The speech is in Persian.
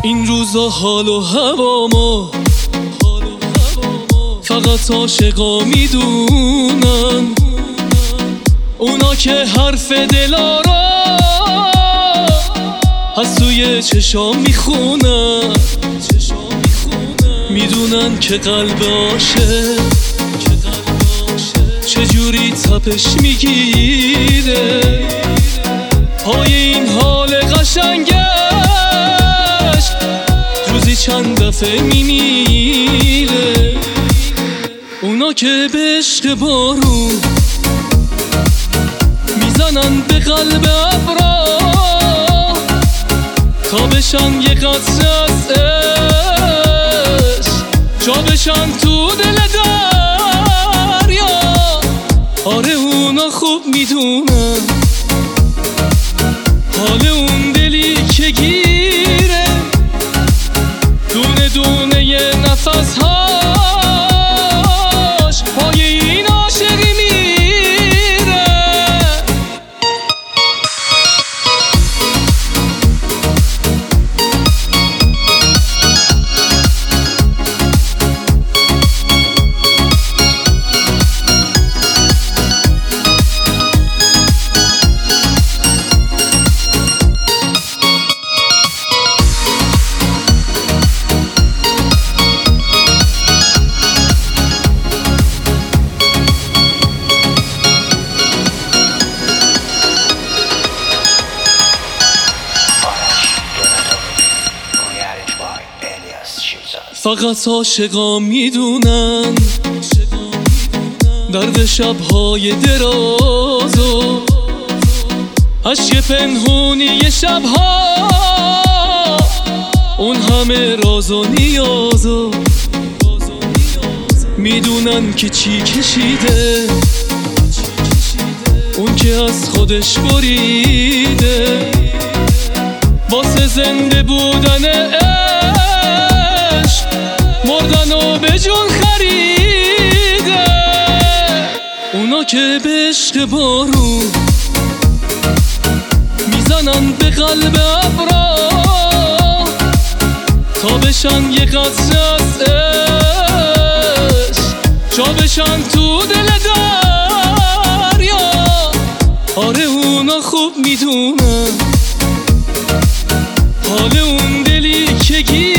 این روزا حال و هوامو فقط عاشقا میدونن، اونا که حرف دلارا از توی چشام میخونن، میدونن که قلب عاشق چجوری تپش میگیره پای این حال قشنگش، روزی چند دفعه میمیره. اونا که به عشق بارون میزنن به قلب ابرا تا بشن یه قطره از عشق، جا بشن تو دل دریا. آره اونا خوب میدونن حال اون دلی که گیره دونه دونه یه نفس هاش پای این عاشقی میره. فقط عاشقا میدونن درد شبهای درازو، عشق پنهونی شبها، اون همه راز و نیازو میدونن که چی کشیده اون که از خودش بریده واسه زنده بودن عشق، مردن و به جون خریده. اونا که به عشق بارون میزنن به قلب ابرا تا بشن یه قطره از عشق، جا بشن تو دل دریا. آره اونا خوب میدونن حال اون دلی که